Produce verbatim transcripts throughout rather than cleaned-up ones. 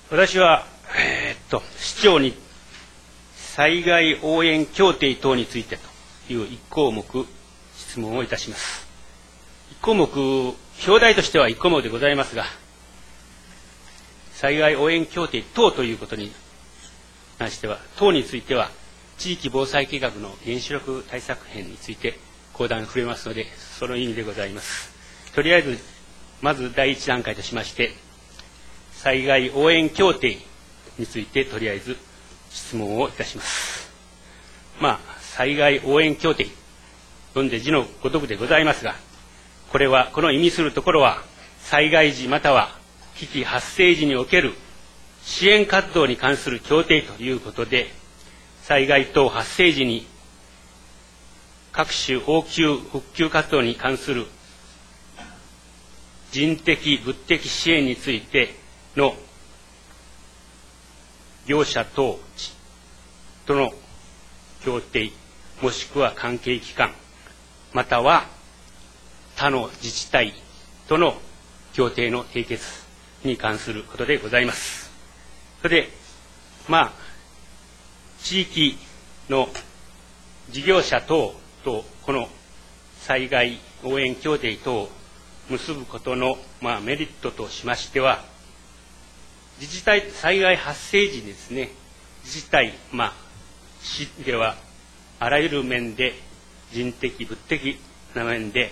私は、えー、っと市長に災害応援協定等についてといういち項目質問をいたします。いち項目、表題としてはいち項目でございますが、災害応援協定等ということに関しては、等については地域防災計画の原子力対策編について講談に触れますので、その意味でございます。とりあえずまず第一段階としまして、災害応援協定についてとりあえず質問をいたします。まあ、災害応援協定、読んで字のごとくでございますが、これは、この意味するところは、災害時または危機発生時における支援活動に関する協定ということで、災害等発生時に各種応急復旧活動に関する人的物的支援についての業者等との協定、もしくは関係機関、または他の自治体との協定の締結に関することでございます。それで、まあ、地域の事業者等とこの災害応援協定等を結ぶことの、まあ、メリットとしましては、自治体、災害発生時にですね、自治体、まあ、市ではあらゆる面で、人的、物的な面で、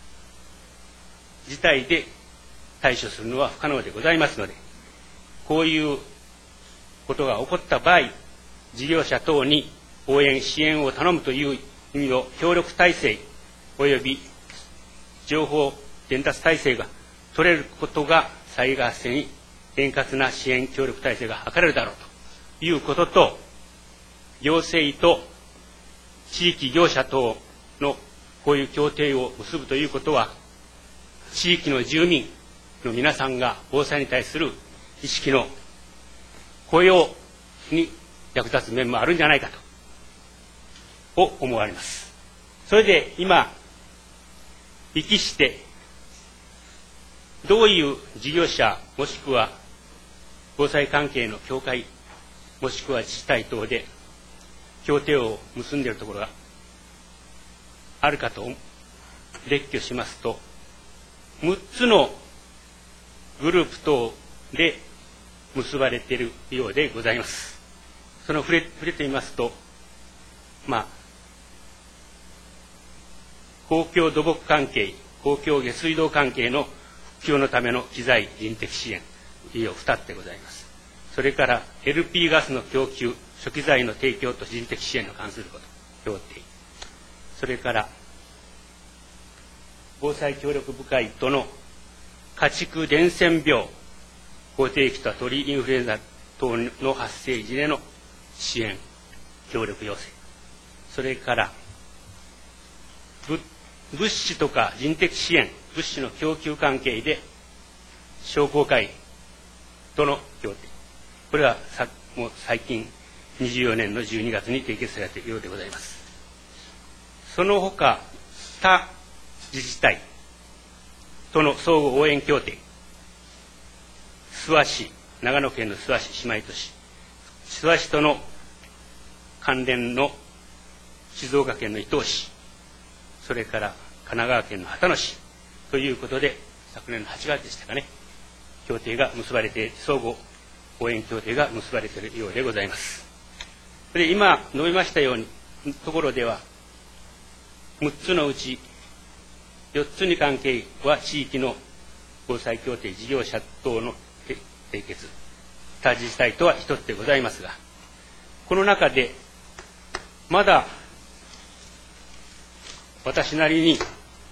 自体で対処するのは不可能でございますので、こういうことが起こった場合、事業者等に応援、支援を頼むという意味の協力体制及び情報伝達体制が取れることが、災害発生に円滑な支援協力体制が図れるだろうということと、行政と地域業者等のこういう協定を結ぶということは、地域の住民の皆さんが防災に対する意識の高揚に役立つ面もあるんじゃないかとを思われます。それで今域してどういう事業者もしくは防災関係の協会もしくは自治体等で協定を結んでいるところがあるかと列挙しますと、むっつのグループ等で結ばれているようでございます。その触れ、触れてみますと、まあ、公共土木関係、公共下水道関係の復旧のための機材人的支援、以上ふたつでございます。それから エルピー ガスの供給、初期材の提供と人的支援に関すること、協定。それから防災協力部会との家畜伝染病、口蹄疫と鳥インフルエンザ等の発生時での支援、協力要請。それから物資とか人的支援、物資の供給関係で商工会との協定。これはさもう最近にじゅうよねんのじゅうにがつに締結されているようでございます。その他他自治体との相互応援協定、諏訪市、長野県の諏訪市姉妹都市、諏訪市との関連の静岡県の伊東市、それから神奈川県の秦野市ということで、昨年のはちがつでしたかね、協定が結ばれて、相互応援協定が結ばれているようでございます。で、今述べましたようにところでは、むっつのうちよっつに関係は地域の防災協定事業者等の締結、他自治体とはひとつでございますが、この中でまだ私なりに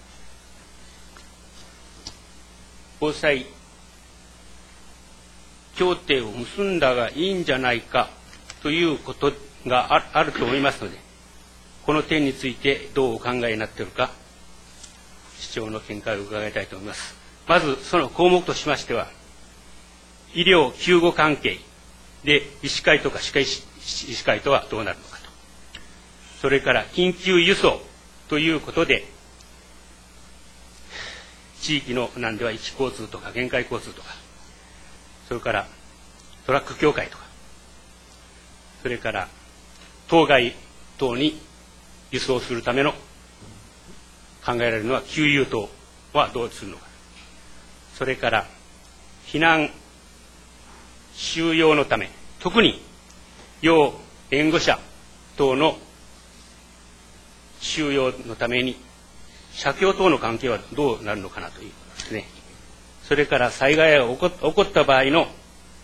防災協定を結んだがいいんじゃないかということがああると思いますので、この点についてどうお考えになっているか、市長の見解を伺いたいと思います。まずその項目としましては、医療救護関係で医師会とか歯科医師医師会とはどうなるのかと、それから緊急輸送ということで、地域のなんでは域交通とか限界交通とか、それからトラック協会とか、それから当該等に輸送するための考えられるのは給油等はどうするのか、それから避難収容のため、特に要援護者等の収容のために社協等の関係はどうなるのかなということですね。それから災害が起こ、起こった場合の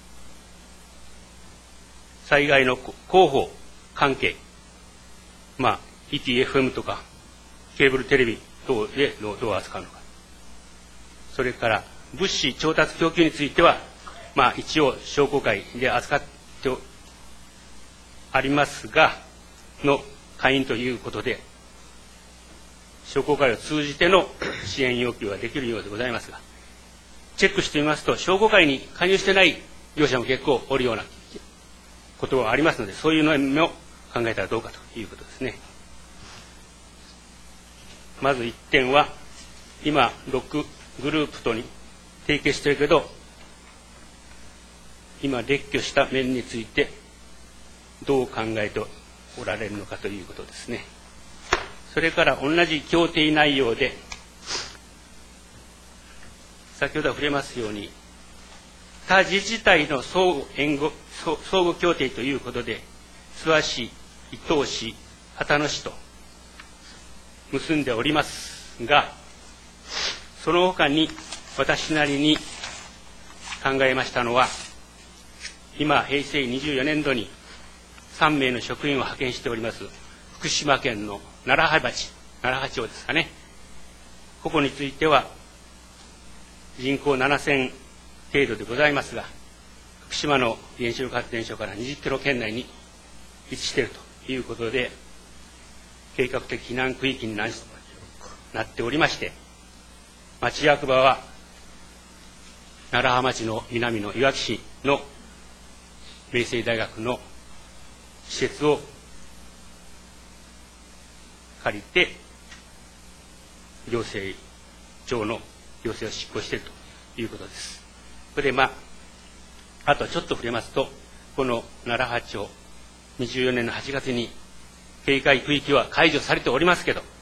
災害の広報関係、まあ イーティーエフエム とかケーブルテレビ等でどう、どう扱うのか、それから物資調達供給については、まあ一応商工会で扱ってありますがの会員ということで、商工会を通じての支援要求ができるようでございますが、チェックしてみますと商工会に加入してない業者も結構おるようなことがありますので、そういうのも考えたらどうかということですね。まずいってんは、今ろくグループとに提携しているけど、今列挙した面についてどう考えておられるのかということですね。それから同じ協定内容で、先ほど触れますように、他自治体の相互援護、相互協定ということで、諏訪市、伊東市、秦野市と結んでおりますが、その他に私なりに考えましたのは、今、平成にじゅうよねんどにさんめいの職員を派遣しております、福島県の楢葉町、楢葉町ですかね。ここについては、人口ななせん程度でございますが、福島の原子力発電所からにじゅっキロ圏内に位置しているということで、計画的避難区域になっておりまして、町役場は楢葉町の南のいわき市の明星大学の施設を借りて行政庁の行政を執行しているということです。それでまああとちょっと触れますと、この楢葉町にじゅうよねんのはちがつに警戒区域は解除されておりますけど、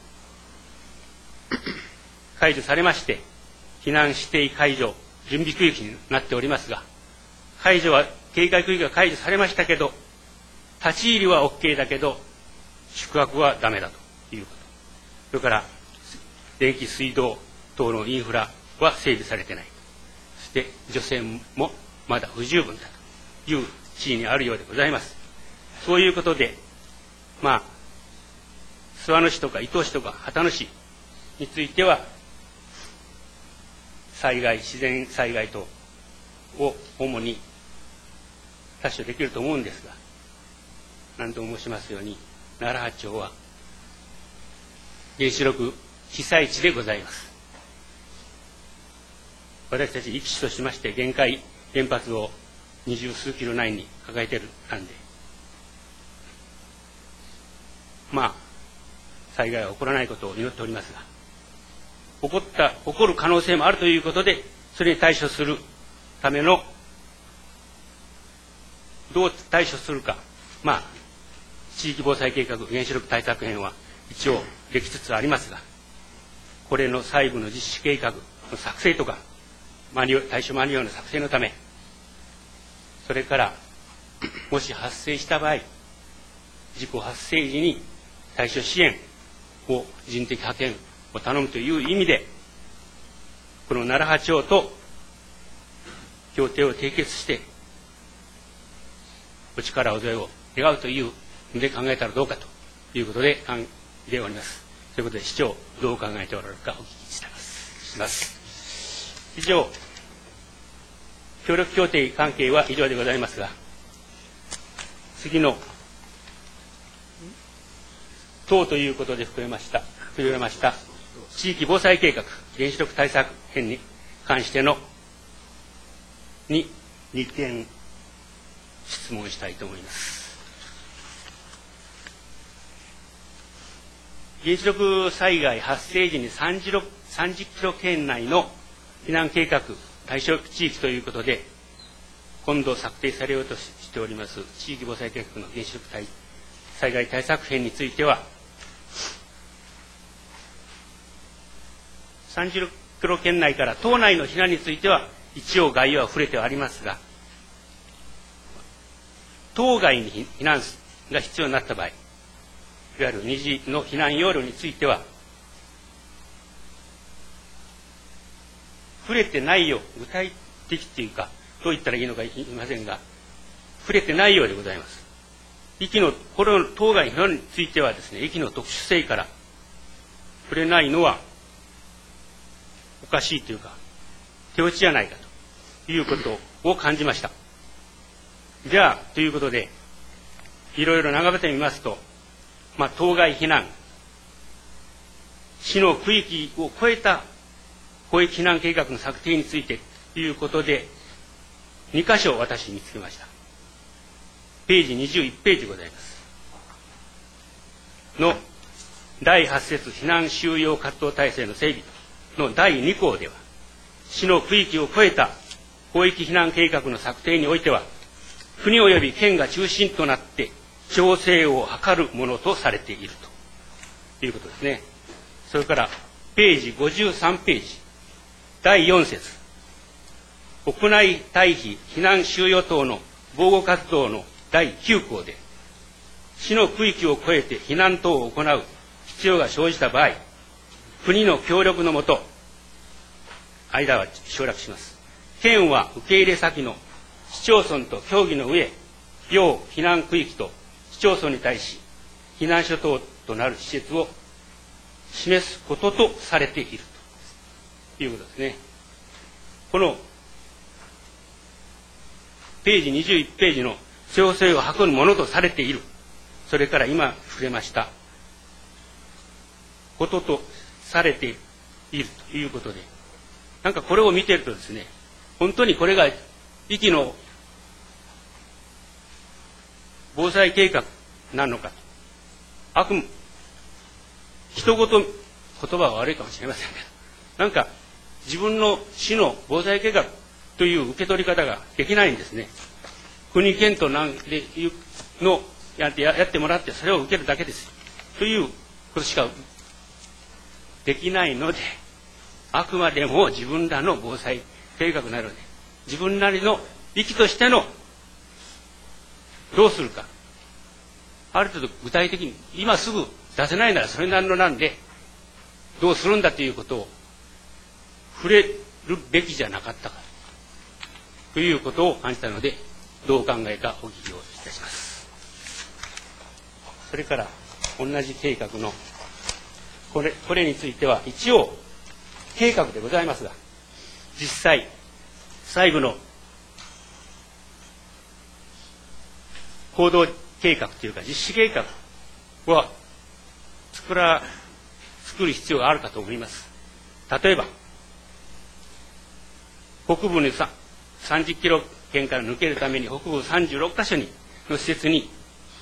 解除されまして避難指定解除準備区域になっておりますが、解除は警戒区域が解除されましたけど、立ち入りは OK だけど宿泊はダメだということ、それから電気水道等のインフラは整備されてない、そして除染もまだ不十分だという地位にあるようでございます。そういうことで、まあ諏訪野市とか伊東市とか秦野市については災害、自然災害等を主に対処できると思うんですが、何度も申しますように楢葉町は原子力被災地でございます。私たち壱岐市としまして限界原発を二十数キロ内に抱えているなんで、まあ災害は起こらないことを祈っておりますが、起こった起こる可能性もあるということで、それに対処するためのどう対処するか、まあ地域防災計画原子力対策編は一応できつつありますが、これの細部の実施計画の作成とかマニュ対処マニュアルの作成のため、それからもし発生した場合、事故発生時に対処支援を人的派遣を頼むという意味で、この楢葉町と協定を締結してお力を添えを願うというので考えたらどうかということで考えております。ということで市長どう考えておられるかお聞きします。以上、協力協定関係は以上でございますが、次の党ということで含めました含めました地域防災計画原子力対策編に関してのににてん質問したいと思います。原子力災害発生時にさんじゅっキロ圏内の避難計画対象地域ということで、 今度策定されようとしております地域防災計画の原子力災害対策編については、さんじゅっキロ圏内から島内の避難については一応概要は触れてはありますが、島外に避難が必要になった場合、いわゆる二次の避難要領については触れてないよう、具体的というかどう言ったらいいのか言いませんが、触れてないようでございます。域のこれの島外避難についてはですね、域の特殊性から触れないのはおかしいというか手落ちじゃないかということを感じました。じゃあということでいろいろ眺めてみますと、まあ、島外避難、市の区域を超えた広域避難計画の策定についてということでに箇所私見つけました。ページにじゅういちページございますのだいはち節避難収容活動体制の整備のだいに項では、市の区域を超えた広域避難計画の策定においては国及び県が中心となって調整を図るものとされているということですね。それからページごじゅうさんページだいよん節国内退避避難収容等の防護活動のだいきゅう項で、市の区域を超えて避難等を行う必要が生じた場合、国の協力のもと、間は省略します。県は受け入れ先の市町村と協議の上、要避難区域と市町村に対し、避難所等となる施設を示すこととされているということですね。このページにじゅういちページの調整を図るものとされている、それから今触れましたこととされているということで、なんかこれを見ているとですね、本当にこれが域の防災計画なのかと、あくま一言、言葉は悪いかもしれませんけど、なんか自分の市の防災計画という受け取り方ができないんですね。国県となんでいうのやってやってもらってそれを受けるだけですということしかできないので、あくまでも自分らの防災計画なので、自分なりの域としてのどうするか、ある程度具体的に今すぐ出せないならそれなりのなんでどうするんだということを触れるべきじゃなかったかということを感じたので、どうお考えかお聞きをいたします。それから同じ計画のこれ、これについては一応計画でございますが、実際細部の行動計画というか実施計画は作ら作る必要があるかと思います。例えば北部にさんじゅっキロ圏から抜けるために北部さんじゅうろくかしょにの施設に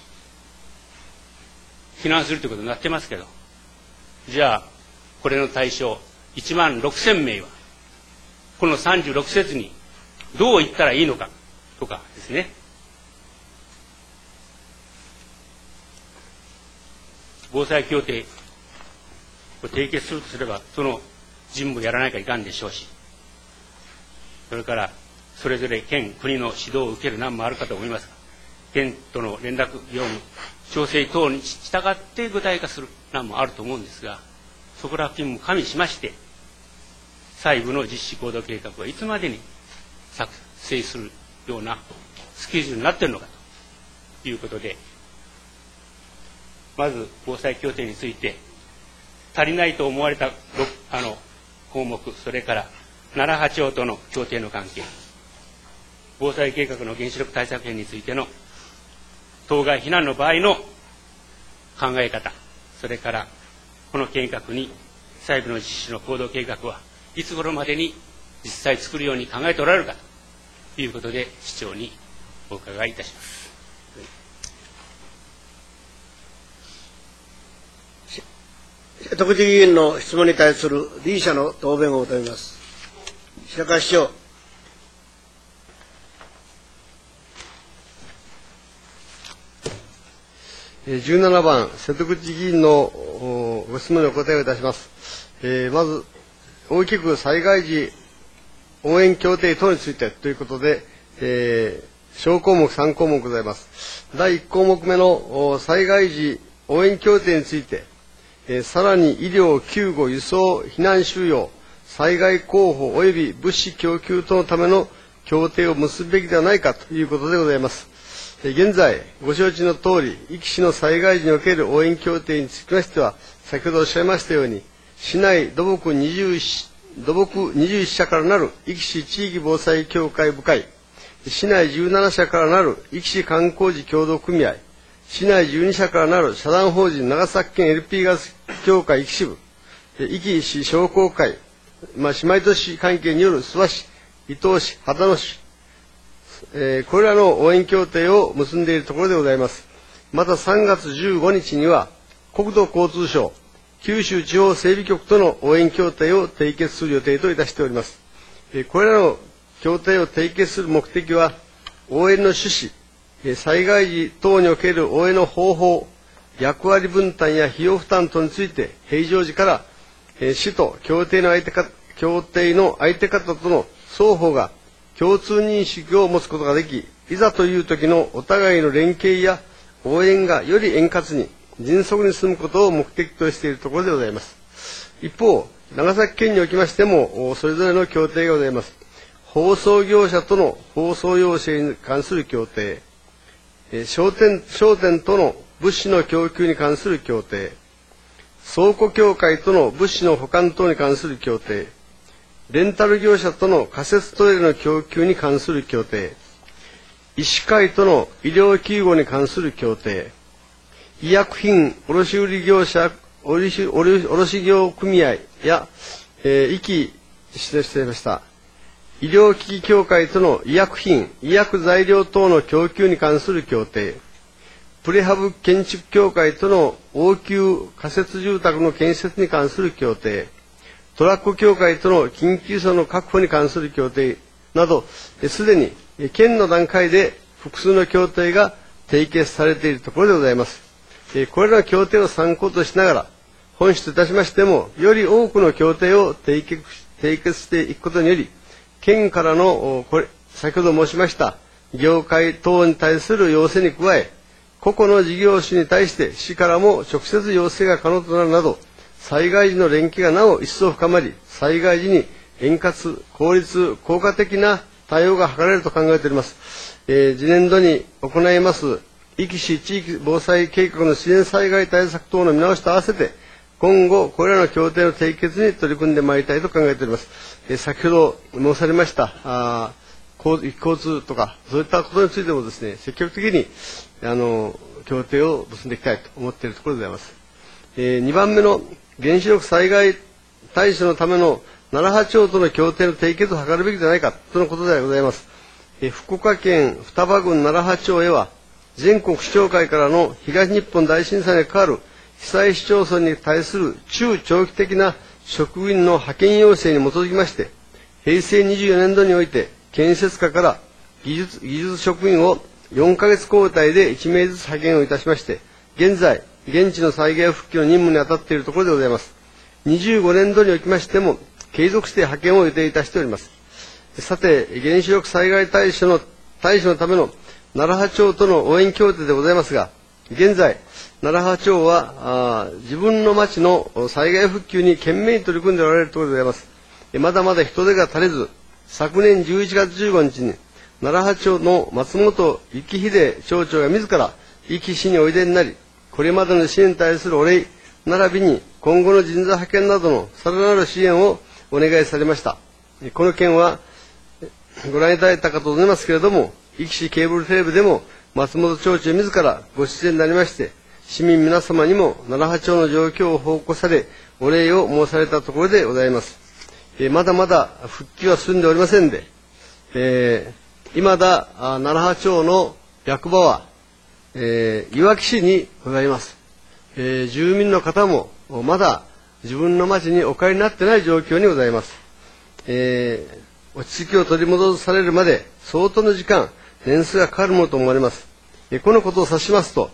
避難するということになってますけど、じゃあこれの対象いちまんろくせんめいはこのさんじゅうろく施設にどう行ったらいいのかとかですね、防災協定を締結するとすればその事務をやらないかいかんでしょうし、それからそれぞれ県国の指導を受ける難もあるかと思いますが、県との連絡業務調整等に従って具体化する難もあると思うんですが、そこら辺も加味しまして細部の実施行動計画はいつまでに作成するようなスケジュールになっているのかということで、まず防災協定について足りないと思われたあの項目、それから奈良波町との協定の関係、防災計画の原子力対策編についての島外避難の場合の考え方、それからこの計画に細部の実施の行動計画はいつ頃までに実際作るように考えておられるかということで市長にお伺いいたします。 徳地議員の質問に対する理事者の答弁を求めます。白川市長。 じゅうななばん、瀬戸口議員のご質問にお答えをいたします。えー、まず、大きく災害時応援協定等についてということで、えー、小項目さん項目ございます。だいいち項目目の災害時応援協定について、えー、さらに医療、救護、輸送、避難収容、災害広報及び物資供給等のための協定を結ぶべきではないかということでございます。えー、現在、ご承知のとおり、壱岐市の災害時における応援協定につきましては、先ほどおっしゃいましたように、市内土木にじゅういち土木にじゅういち社からなる壱岐市地域防災協会部会、市内じゅうなな社からなる壱岐市観光地協同組合、市内じゅうに社からなる社団法人長崎県 エルピー ガス協会壱岐支部、壱岐市商工会、まあ、姉妹都市関係による諏訪市、伊東市、秦野市、えー、これらの応援協定を結んでいるところでございます。またさんがつじゅうごにちには、国土交通省、九州地方整備局との応援協定を締結する予定といたしております。これらの協定を締結する目的は、応援の趣旨、災害時等における応援の方法、役割分担や費用負担等について、平常時から市と協定の相手か協定の相手方との双方が共通認識を持つことができ、いざという時のお互いの連携や応援がより円滑に、迅速に進むことを目的としているところでございます。一方、長崎県におきましても、それぞれの協定がございます。放送業者との放送要請に関する協定、商店、商店との物資の供給に関する協定、倉庫協会との物資の保管等に関する協定、レンタル業者との仮設トイレの供給に関する協定、医師会との医療救護に関する協定、医薬品卸売業者、卸卸業組合や、えー、医機、失礼していました。医療機器協会との医薬品、医薬材料等の供給に関する協定、プレハブ建築協会との応急仮設住宅の建設に関する協定、トラック協会との緊急車の確保に関する協定など、すでに県の段階で複数の協定が締結されているところでございます。これらの協定を参考としながら、本市といたしましても、より多くの協定を締結、締結していくことにより、県からのこれ先ほど申しました業界等に対する要請に加え、個々の事業種に対して市からも直接要請が可能となるなど、災害時の連携がなお一層深まり、災害時に円滑、効率、効果的な対応が図られると考えております。えー、次年度に行います壱岐市地域防災計画の自然災害対策等の見直しと合わせて、今後、これらの協定の締結に取り組んでまいりたいと考えております。えー、先ほど申されました、あ交通とか、そういったことについてもですね、積極的に、あの、協定を結んでいきたいと思っているところでございます。えー、にばんめの原子力災害対処のための楢葉町との協定の締結を図るべきではないかとのことでございます。えー、福岡県双葉郡楢葉町へは、全国市長会からの東日本大震災に関わる被災市町村に対する中長期的な職員の派遣要請に基づきまして、へいせいにじゅうよねんどにおいて建設課から技術、技術職員をよんかげつ交代でいちめいずつ派遣をいたしまして、現在、現地の災害復旧の任務に当たっているところでございます。にじゅうごねんどにおきましても、継続して派遣を予定いたしております。さて、原子力災害対処の、対処のための楢葉町との応援協定でございますが、現在、楢葉町は自分の町の災害復旧に懸命に取り組んでおられるところでございます。まだまだ人手が足りず、昨年じゅういちがつじゅうごにちに、楢葉町の松本幸秀町長が自ら壱岐市においでになり、これまでの支援に対するお礼、並びに今後の人材派遣などのさらなる支援をお願いされました。この件は、ご覧いただいたかと思いますけれども、壱岐市ケーブルテレビでも松本町長自らご出演になりまして、市民皆様にも楢葉町の状況を報告され、お礼を申されたところでございます。えー、まだまだ復旧は進んでおりませんで、えー、未だ楢葉町の役場は、えー、いわき市にございます。えー、住民の方もまだ自分の町にお帰りになってない状況にございます。えー、落ち着きを取り戻されるまで相当の時間、年数がかかるものと思われます。えー、このことを指しますと、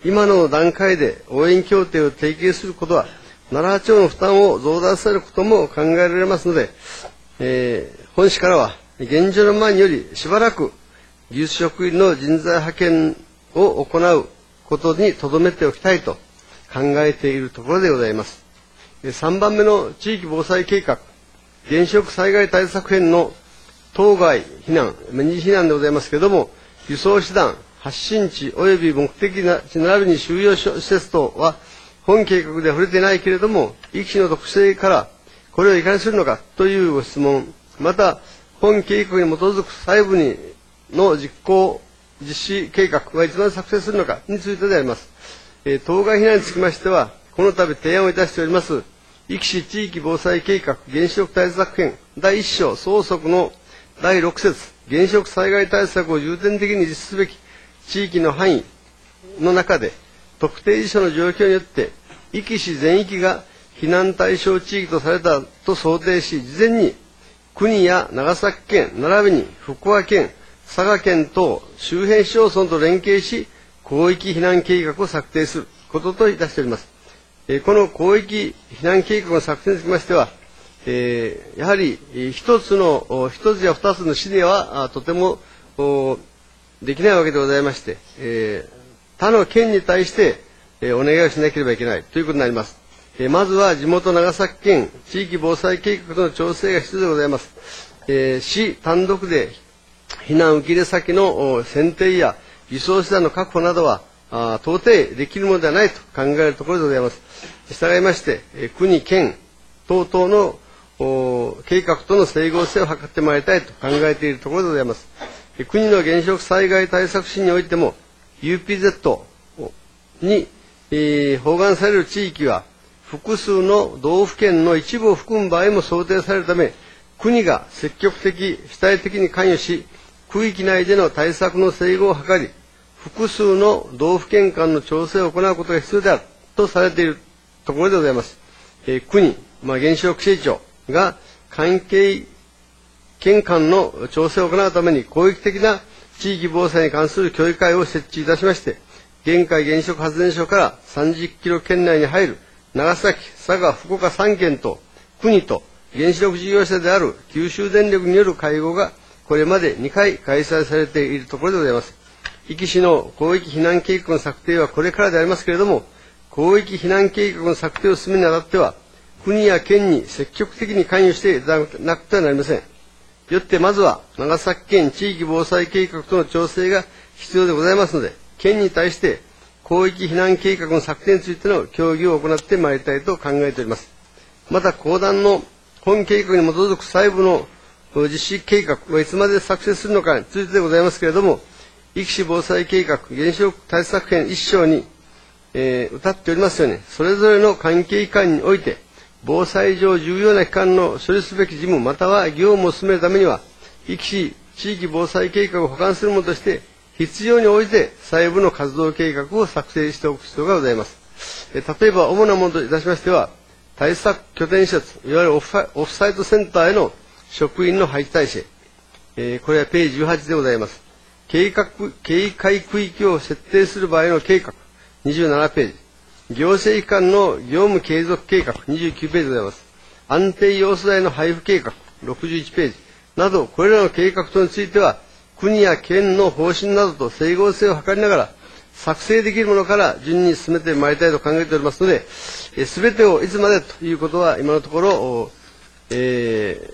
今の段階で応援協定を締結することは、ななはちょうの負担を増大されることも考えられますので、えー、本市からは、現状のままによりしばらく技術職員の人材派遣を行うことに留めておきたいと考えているところでございます。さんばんめの地域防災計画、原子力災害対策編の当該避難、二次避難でございますけれども、輸送手段、発信地及び目的地並びに収容施設等は、本計画では触れていないけれども、壱岐市の特性からこれをいかにするのかというご質問、また、本計画に基づく細部にの実行、実施計画はいつまで作成するのかについてであります。えー、当該避難につきましては、この度提案をいたしております、壱岐市地域防災計画原子力対策編だいいっ章総則のだいろく節、原子力災害対策を重点的に実施すべき地域の範囲の中で、特定事象の状況によって、壱岐市全域が避難対象地域とされたと想定し、事前に国や長崎県、並びに福岡県、佐賀県等周辺市町村と連携し、広域避難計画を策定することといたしております。えー、この広域避難計画の策定につきましては、えー、やはり一つの、一つや二つの市ではとてもできないわけでございまして、えー、他の県に対して、えー、お願いをしなければいけないということになります。えー、まずは地元長崎県地域防災計画との調整が必要でございます。えー、市単独で避難受け入れ先の選定や輸送手段の確保などはあ到底できるものではないと考えるところでございます。従いまして、えー、国、県等々の計画との整合性を図ってまいりたいと考えているところでございます。えー、国の原子力災害対策指においても ユーピーゼット に、えー、包含される地域は複数の道府県の一部を含む場合も想定されるため、国が積極的、主体的に関与し、区域内での対策の整合を図り、複数の道府県間の調整を行うことが必要であるとされているところでございます。えー、国、まあ、原子力規制庁が関係県間の調整を行うために広域的な地域防災に関する協議会を設置いたしまして、現海原子力発電所からさんじゅっキロ圏内に入る長崎、佐賀、福岡さん県と国と原子力事業者である九州電力による会合がこれまでにかい開催されているところでございます。壱岐市の広域避難計画の策定はこれからでありますけれども、広域避難計画の策定を進めにあたっては、国や県に積極的に関与していただかなくてはなりません。よってまずは長崎県地域防災計画との調整が必要でございますので、県に対して広域避難計画の策定についての協議を行ってまいりたいと考えております。また、公団の本計画に基づく細部の実施計画はいつまで作成するのかについてでございますけれども、壱岐市防災計画原子力対策編いっ章に、えー、謳っておりますように、それぞれの関係機関において、防災上重要な機関の処理すべき事務または業務を進めるためには、壱岐市地域防災計画を補完するものとして、必要に応じて細部の活動計画を作成しておく必要がございます。えー、例えば、主なものといたしましては、対策拠点施設、いわゆるオフ、オフサイトセンターへの職員の配置体制、えー、これはページじゅうはちでございます。計画、警戒区域を設定する場合の計画、にじゅうななページ。行政機関の業務継続計画、にじゅうきゅうページでございます。安定要素代の配布計画、ろくじゅういちページ。など、これらの計画等については、国や県の方針などと整合性を図りながら、作成できるものから順に進めてまいりたいと考えておりますので、すべてをいつまでということは、今のところ、え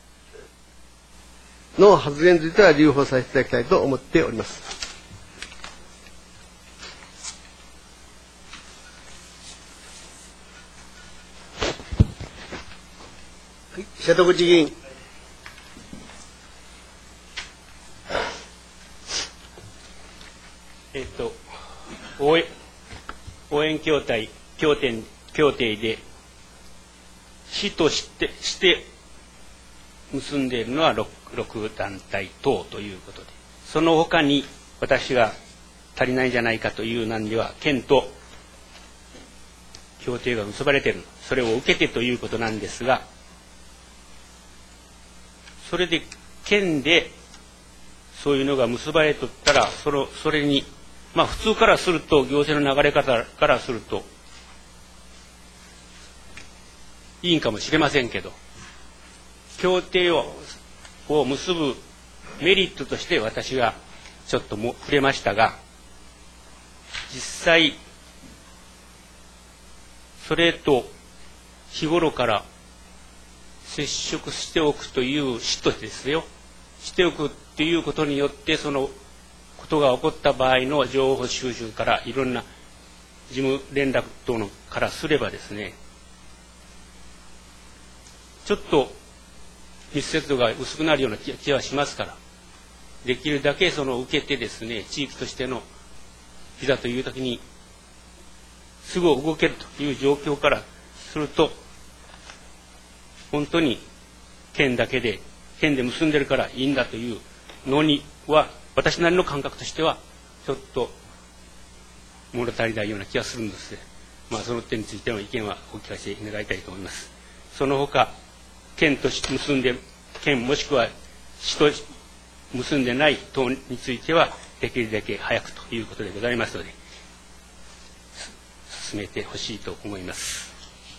ー、の発言については留保させていただきたいと思っております。 はい、瀬戸口議員。 えっと、応援、応援協定、協定、協定で、市として、して結んでいるのは 6, 6団体等ということで、その他に私が足りないんじゃないかというなんでは、県と協定が結ばれている、それを受けてということなんですが、それで県でそういうのが結ばれとったら、そのそれにまあ普通からすると、行政の流れ方からすると、いいんかもしれませんけど、協定をを結ぶメリットとして私がちょっとも触れましたが、実際、それと日頃から接触しておくというしとですよ、しておくということによって、そのことが起こった場合の情報収集からいろんな事務連絡等のからすればですね、ちょっと密接度が薄くなるような気はしますから、できるだけその受けてですね、地域としてのいざというときにすぐ動けるという状況からすると、本当に県だけで、県で結んでるからいいんだというのには、私なりの感覚としては、ちょっと物足りないような気がするんですね。まあ、その点についての意見はお聞かせ願いたいと思います。その他、県と結んで、県もしくは市と結んでない党については、できるだけ早くということでございますので、進めてほしいと思います。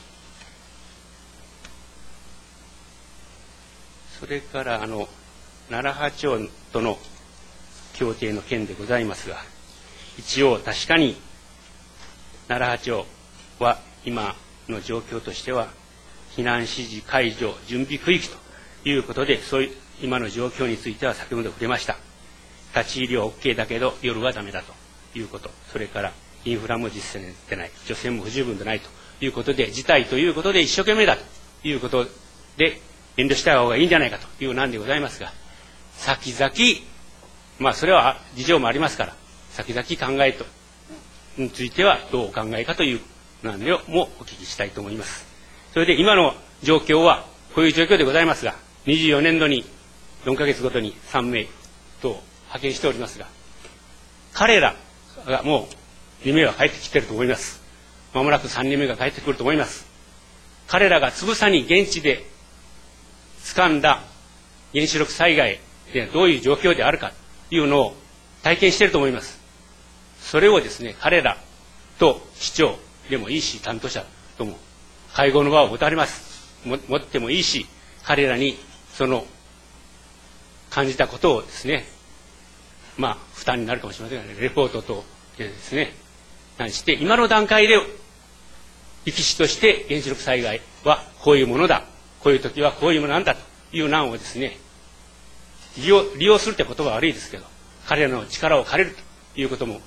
それからあの楢葉町との協定の件でございますが、一応確かに楢葉町は今の状況としては避難指示解除準備区域ということで、そういう今の状況については先ほど触れました。立ち入りは OK だけど夜はダメだということ、それからインフラも実践でてない、除染も不十分でないということで、事態ということで一生懸命だということで遠慮した方がいいんじゃないかというなんでございますが、先々、まあそれは事情もありますから、先々考えとについてはどうお考えかというなんでもお聞きしたいと思います。それで今の状況はこういう状況でございますが、にじゅうよねんどによんかげつごとにさんめいと派遣しておりますが、彼らがもうにめいは帰ってきていると思います。まもなくさんにんめが帰ってくると思います。彼らがつぶさに現地で掴んだ原子力災害でどういう状況であるかというのを体験していると思います。それをですね、彼らと市長でもいいし、担当者とも会合の場を持たれます。も持ってもいいし、彼らにその感じたことをですね、まあ負担になるかもしれませんが、ね、レポートとでですね、何して今の段階で生き死として原子力災害はこういうものだ、こういう時はこういうものなんだという難をですね、利用利用するって言葉は悪いですけど、彼らの力を借りるということも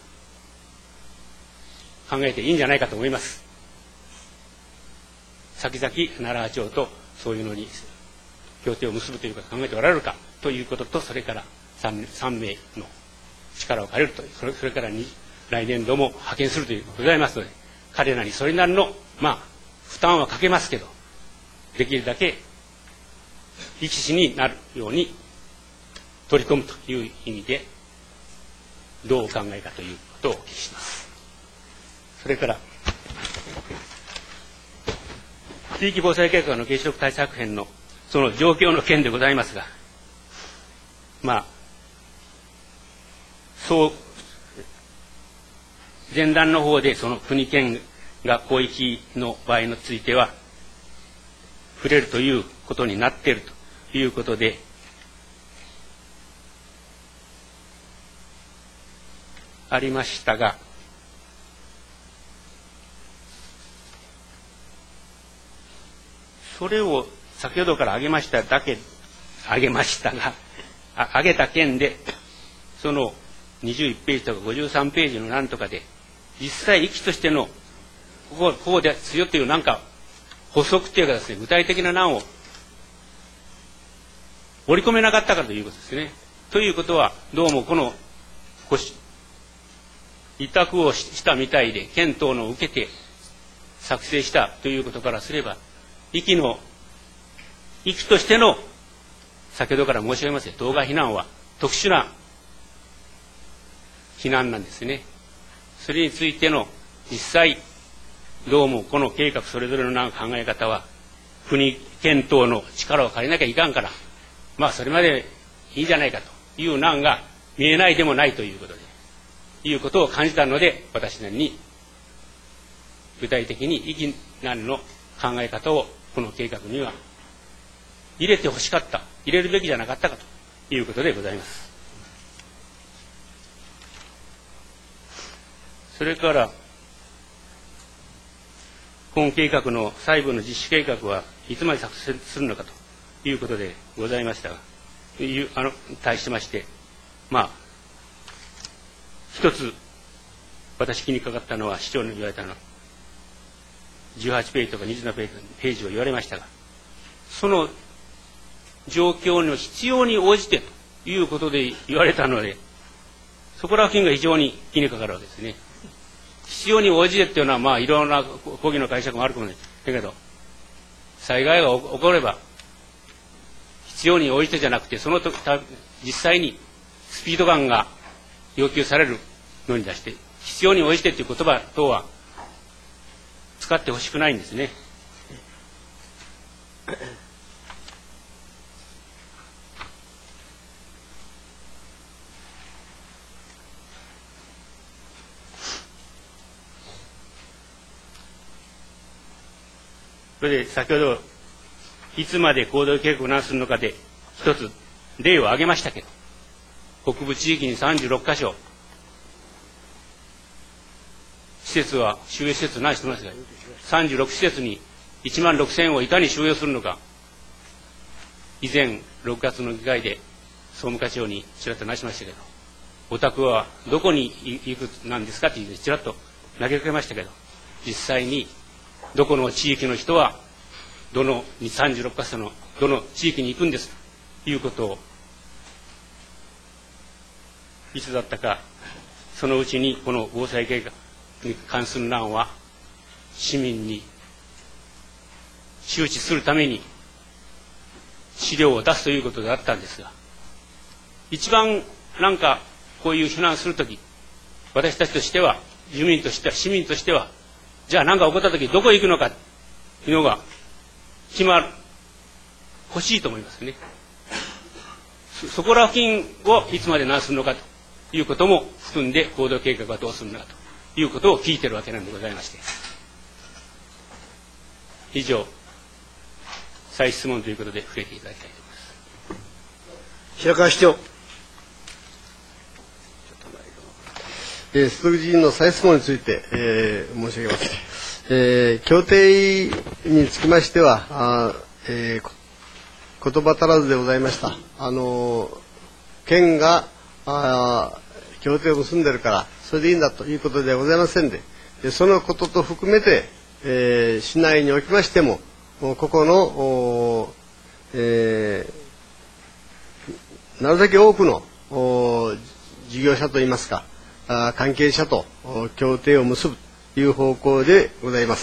考えていいんじゃないかと思います。先々楢葉町とそういうのに協定を結ぶというか考えておられるかということと、それから 3, 3名の力を借りるという、それそれからに来年度も派遣するということでございますので、彼らにそれなりのまあ負担はかけますけど、できるだけ生き死になるように取り込むという意味でどうお考えかということをお聞きします。それから地域防災計画の原子力対策編のその状況の件でございますが、まあそう前段の方でその国県が広域の場合については触れるということになっているということで、ありましたが、それを先ほどから挙げましただけ挙げましたが、あ挙げた件でそのにじゅういちページとかごじゅうさんページのなんとかで実際域としてのこここうですよというなんか補足というかですね、具体的な案を織り込めなかったかということですね。ということはどうもこのごし委託をしたみたいで、県等の受けて作成したということからすれば、域の域としての先ほどから申し上げますよ、動画避難は特殊な避難なんですね。それについての実際どうもこの計画それぞれの考え方は国県等の力を借りなきゃいかんから、まあそれまでいいんじゃないかという案が見えないでもないということで、 いうことを感じたので、私なりに具体的に意義なりの考え方をこの計画には入れてほしかった、入れるべきじゃなかったかということでございます。それから本計画の細部の実施計画はいつまで作成するのかということでございましたが、いうあの対しまして、まあ一つ私気にかかったのは、市長に言われたのはじゅうはちページとかにじゅうななページを言われましたが、その状況の必要に応じてということで言われたので、そこら辺が非常に気にかかるわけですね。必要に応じてっていうのは、まあいろんな講義の解釈もあるかもしれないだけど、災害が起これば必要に応じてじゃなくて、その時実際にスピード感が要求されるのに出して、必要に応じてという言葉等は使ってほしくないんですね。それで先ほどいつまで行動計画を何するのかで一つ例を挙げましたけど、北部地域にさんじゅうろっかしょ施設は収容施設ないしてますが、さんじゅうろく施設にいちまんろくせんをいかに収容するのか、以前ろくがつの議会で総務課長にちらっと話しましたけど、お宅はどこに行くなんですかってちらっと投げかけましたけど、実際にどこの地域の人はどのさんじゅうろっか所のどの地域に行くんですということを、いつだったかそのうちにこの防災計画に関する欄は市民に周知するために資料を出すということであったんですが、一番なんかこういう避難するとき、私たちとしては、住民としては、市民としては、じゃあ何か起こったときどこへ行くのかというのが決まる、欲しいと思いますね。そ, そこら付近をいつまで何するのかということも含んで、行動計画はどうするのかということを聞いているわけなんでございまして、以上再質問ということで触れていただきたいと思います。 白川市長。 えー、瀬戸口議員の再質問について、えー、申し上げます。えー、協定につきましては、あ、えー、言葉足らずでございました。あのー、県があ協定を結んでるからそれでいいんだということではございませんで、でそのことと含めて、えー、市内におきましてもここの、えー、なるだけ多くの事業者といいますか、関係者と協定を結ぶという方向でございます。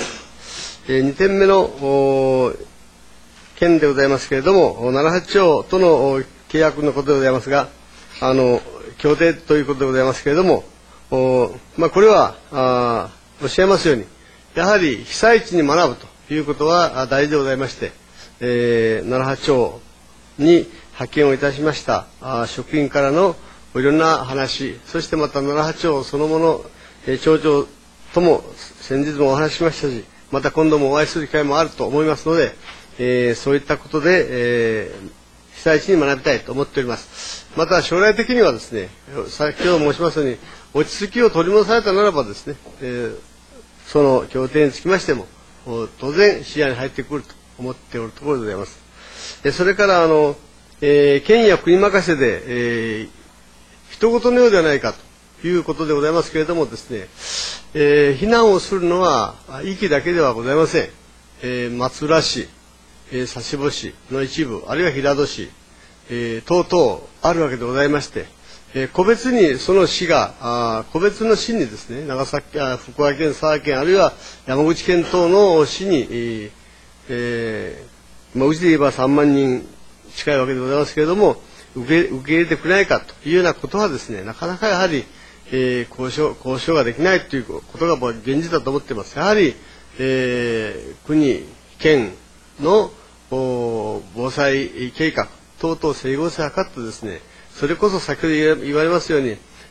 えー、にてんめの件でございますけれども、ななはち町との契約のことでございますが、あの協定ということでございますけれども、まあ、これはあおっしゃいますように、やはり被災地に学ぶということは大事でございまして、えー、ななはち町に派遣をいたしましたあ職員からのいろんな話、そしてまたななはち町そのもの、えー、町長とも先日もお話ししましたし、また今度もお会いする機会もあると思いますので、えー、そういったことで、えー、被災地に学びたいと思っております。また将来的にはですね、先ほど申しましたように落ち着きを取り戻されたならばですね、えー、その協定につきましても当然視野に入ってくると思っておるところでございます。えー、それからあの、えー、県や国任せで、えー人事のようではないかということでございますけれどもですね、えー、避難をするのは壱岐だけではございません。えー、松浦市、えー、佐世保市の一部、あるいは平戸市、えー、等々あるわけでございまして、えー、個別にその市があ個別の市にですね、長崎あ福岡県、佐賀県、あるいは山口県等の市に、えーえーまあ、うちで言えばさんまんにん近いわけでございますけれども、受け、受け入れてくれないかというようなことはですね、なかなかやはり、えー、交渉、交渉ができないということが現実だと思っています。やはり、えー、国、県の防災計画等々整合性を図ってですね、それこそ先ほど言われますように、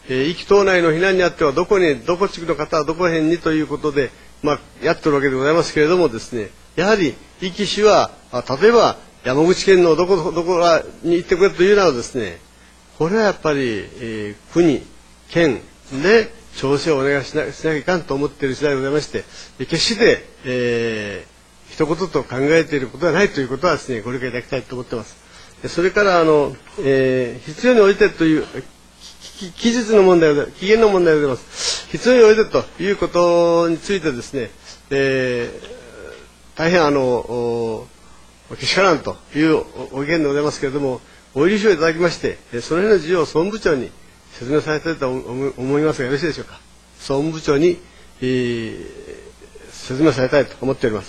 えー、壱岐島内の避難にあってはどこにどこ地区の方はどこ辺にということで、まあ、やってるわけでございますけれどもですね、やはり壱岐市は例えば山口県のどこどこらに行ってくれというならですね、これはやっぱり、えー、国県で調整をお願いし な, しなきゃいかんと思っている次第でございまして、決して、えー、一言と考えていることはないということはですね、ご理解いただきたいと思っています。それからあの、えー、必要に応じてという期日の問題で期限の問題でございます。必要に応じてということについてですね、えー、大変あのおけしからんというお意見でございますけれども、お許しをいただきまして、その辺の事情を総務部長に説明されていると思いますが、よろしいでしょうか。総務部長に、えー、説明されたいと思っております。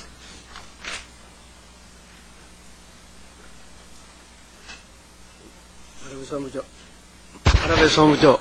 原部総務長。原部総務長。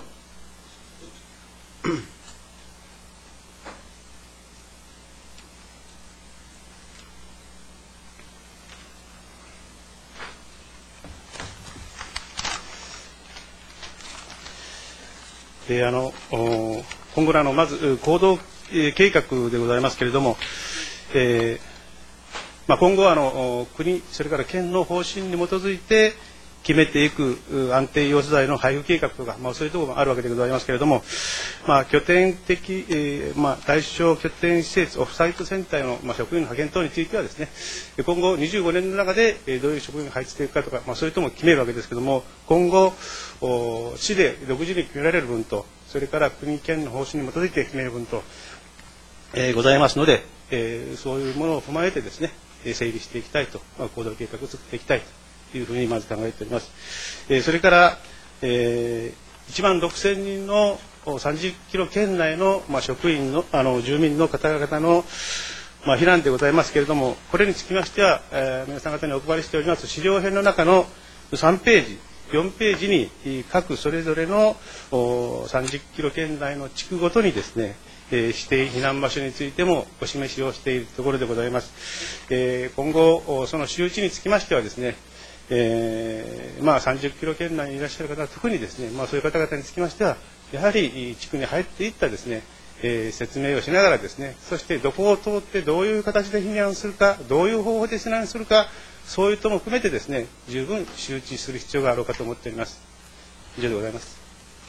えー、あの今後のあのまず行動計画でございますけれども、えーまあ、今後はあの国それから県の方針に基づいて決めていく安定養素材の配布計画とか、まあ、そういうところもあるわけでございますけれども、まあ、拠点的、えーまあ、対象拠点施設オフサイトセンターの、まあ、職員の派遣等についてはですね、今後にじゅうごねんの中でどういう職員を配置していくかとか、まあ、そういうところも決めるわけですけれども、今後市で独自に決められる分と、それから国県の方針に基づいて決める分と、えー、ございますので、えー、そういうものを踏まえてですね、整理していきたいと、まあ、行動計画を作っていきたいというふうにまず考えております。えー、それから、えー、いちまんろくせんにんのさんじゅっキロ圏内の、まあ、職員のあの住民の方々の、まあ、避難でございますけれども、これにつきましては、えー、皆さん方にお配りしております資料編の中のさんページよんページに各それぞれのさんじゅっキロ圏内の地区ごとにですね、えー、指定避難場所についてもお示しをしているところでございます。えー、今後その周知につきましてはですね、えーまあ、さんじゅっキロ圏内にいらっしゃる方は特にですね、まあ、そういう方々につきましてはやはり地区に入っていったですね、えー、説明をしながらですね、そしてどこを通ってどういう形で避難するか、どういう方法で避難するか、そういうとも含めてですね、十分周知する必要があろうかと思っております。以上でございます。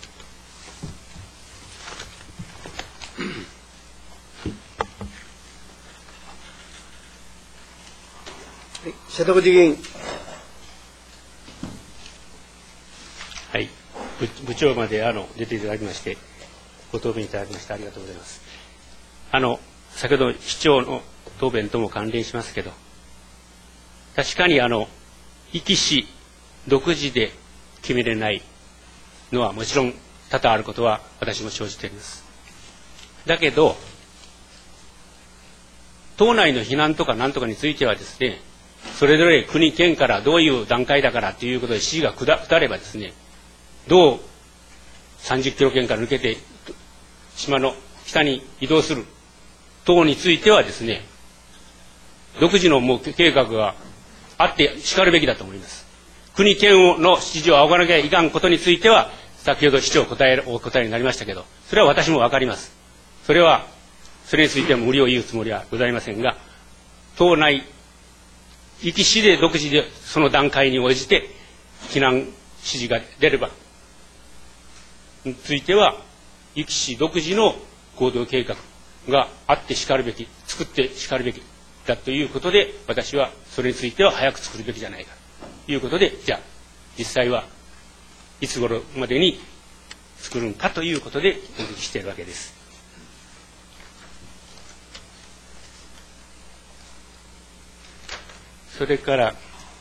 はい、瀬戸口議員。 はい、部, 部長まであの出ていただきましてご答弁いただきましてありがとうございます。あの先ほど市長の答弁とも関連しますけど、確かにあの壱岐市独自で決めれないのはもちろん多々あることは私も承知しています。だけど島内の避難とか何とかについてはですね、それぞれ国県からどういう段階だからということで指示が下ればですね、どうさんじゅっキロ圏から抜けて島の北に移動する等についてはですね、独自のもう計画があってしかるべきだと思います。国県の指示を仰がなきゃいかんことについては先ほど市長答えお答えになりましたけど、それは私も分かります。それはそれについては無理を言うつもりはございませんが、島内壱岐市で独自でその段階に応じて避難指示が出ればについては壱岐市独自の行動計画があってしかるべき、作ってしかるべきだということで、私はそれについては早く作るべきじゃないかということで、じゃあ実際はいつ頃までに作るんかということでお聞きしているわけです。それから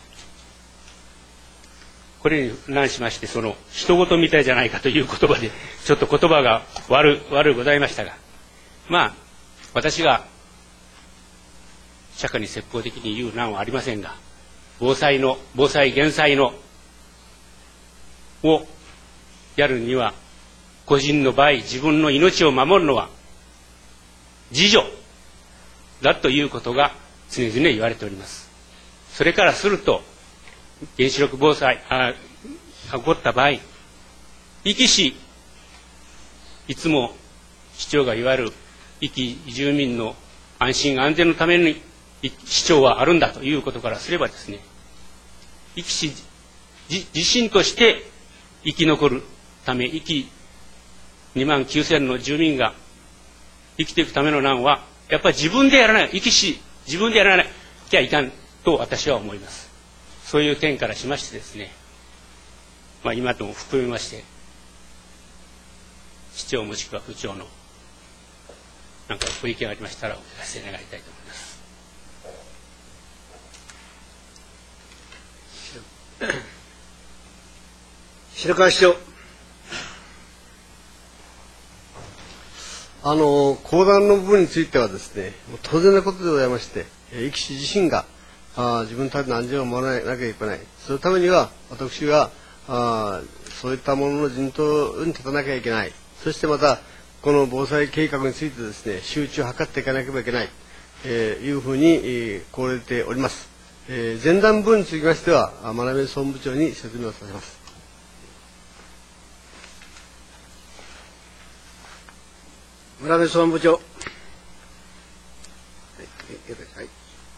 これに関しまして、その人事みたいじゃないかという言葉でちょっと言葉が悪悪ございましたが、まあ私が社会に説法的に言う難はありませんが、防災の防災減災のをやるには個人の場合自分の命を守るのは自助だということが常々言われております。それからすると原子力防災あ起こった場合、壱岐市いつも市長がいわゆる壱岐住民の安心安全のために市長はあるんだということからすればですね、壱岐市自身として生き残るため、壱岐にまんきゅうせんの住民が生きていくための難は、やっぱり自分でやらない、壱岐市自分でやらなきゃいかんと私は思います。そういう点からしましてですね、まあ、今とも含めまして、市長もしくは府長のなんかご意見がありましたらお聞かせ願いたいと思います。 白川市長。 あの公団の部分についてはですね、当然なことでございまして、壱岐市自身があ自分たちの安全を守らなきゃいけない。そのためには私はあそういったものの陣頭に立たなきゃいけない。そしてまたこの防災計画についてですね、集中を図っていかなければいけない、えー、いうふうに、えー、考慮ております。えー、前段部分につきましては真鍋総務部長に説明をさせます。 真鍋総務部長。はい。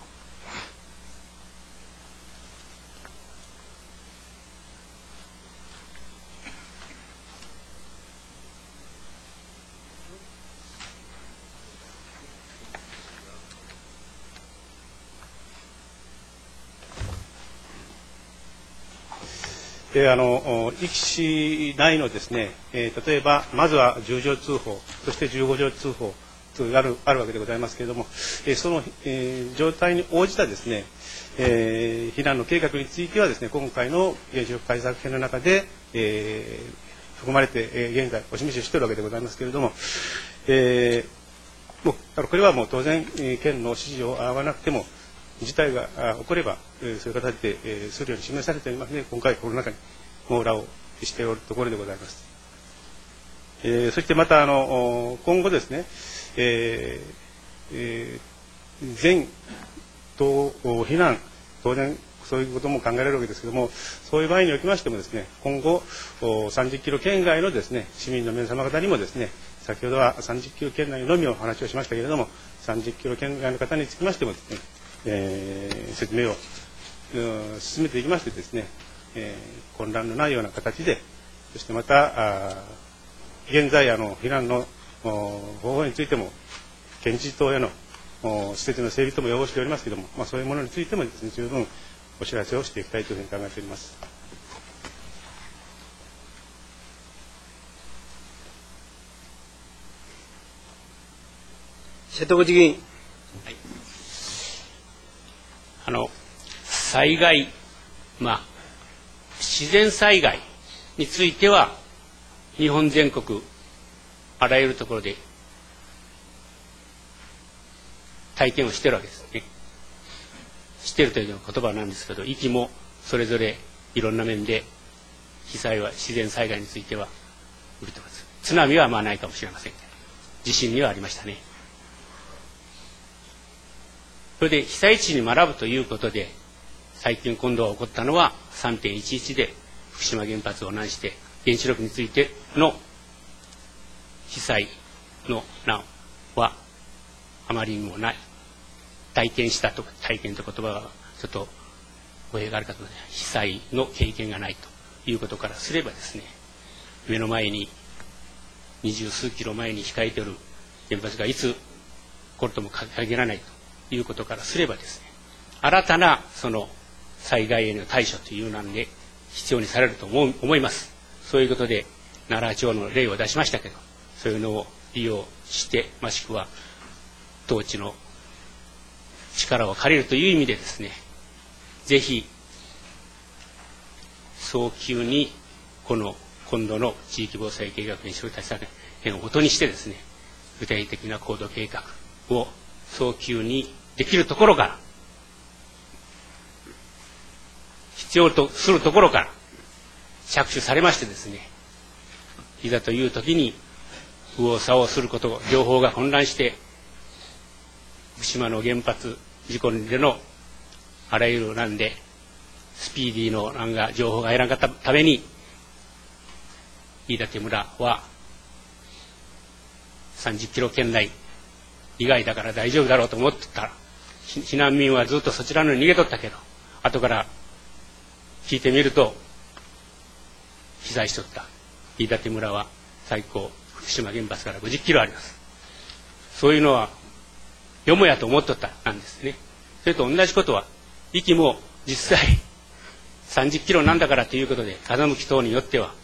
えー、あの壱岐市内のですね、えー、例えばまずはじゅう条通報、そしてじゅうご条通報とあるあるわけでございますけれども、えー、その、えー、状態に応じたですね、えー、避難の計画についてはですね、今回の原子力対策編の中で、えー、含まれて、えー、現在お示ししているわけでございますけれども、えー、もうこれはもう当然、えー、県の指示を仰がなくても事態が起これば、えー、そういう形で、えー、するように示されておりますので、今回この中に網羅をしておるところでございます。えー、そしてまたあの今後ですね、えーえー、全島避難、当然そういうことも考えられるわけですけれども、そういう場合におきましてもですね、今後さんじゅっキロ圏外のですね、市民の皆様方にもですね、先ほどはさんじゅっキロ圏内のみをお話をしましたけれども、さんじゅっキロ圏外の方につきましてもですね、えー、説明を進めていきましてですね、えー、混乱のないような形で、そしてまた現在あの避難の方法についても県知事等への施設の整備とも要望しておりますけれども、まあ、そういうものについてもですね、十分お知らせをしていきたいというふうに考えております。 瀬戸口議員。 はい、あの災害、まあ、自然災害については日本全国あらゆるところで体験をしているわけですね。しているという言葉なんですけど、壱岐もそれぞれいろんな面で被災は自然災害については受けてます。津波はまあないかもしれませんが、地震にはありましたね。それで被災地に学ぶということで、最近今度は起こったのは さんてんいちいち で福島原発を難して原子力についての被災の難はあまりにもない。体験したと体験という言葉がちょっと語弊があるかと思います。被災の経験がないということからすればですね、目の前に二十数キロ前に控えている原発がいつ起こるとも限らないということからすればですね、新たなその災害への対処というなんで必要にされると思う思います。そういうことで奈良町の例を出しましたけど、そういうのを利用してもしくは統治の力を借りるという意味でですね、ぜひ早急にこの今度の地域防災計画に処理対策編をもとにしてですね、具体的な行動計画を早急にできるところから必要とするところから着手されましてですね、いざという時に右往左往すること、情報が混乱して福島の原発事故でのあらゆる難でスピーディーの難が情報が入らなかったために飯舘村はさんじゅっキロ圏内以外だから大丈夫だろうと思ってた避難民はずっとそちらのに逃げとったけど、後から聞いてみると被災しとった。飯舘村は最高福島原発からごじゅっキロあります。そういうのはよもやと思っとったなんですね。それと同じことは、壱岐も実際さんじゅっキロなんだからということで、風向き等によっては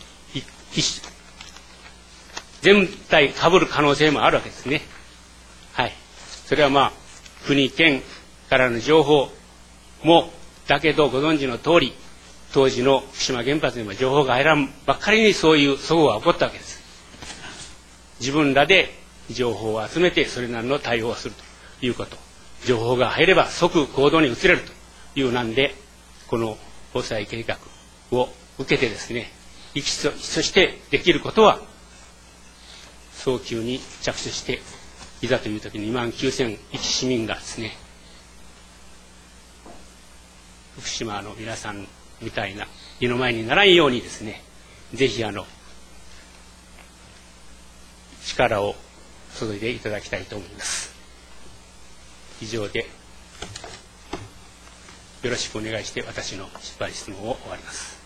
全体かぶる可能性もあるわけですね。はい。それはまあ国県からの情報もだけど、ご存知の通り当時の福島原発にも情報が入らんばっかりにそういう齟齬が起こったわけです。自分らで情報を集めてそれなりの対応をするということ、情報が入れば即行動に移れるというなんで、この防災計画を受けてですね、いちとしてできることは早急に着手して、いざという時ににまんきゅうせんいち市民がですね、福島の皆さんみたいな二の舞にならんようにですね、ぜひあの力を注いでいただきたいと思います。以上でよろしくお願いして、私の失敗質問を終わります。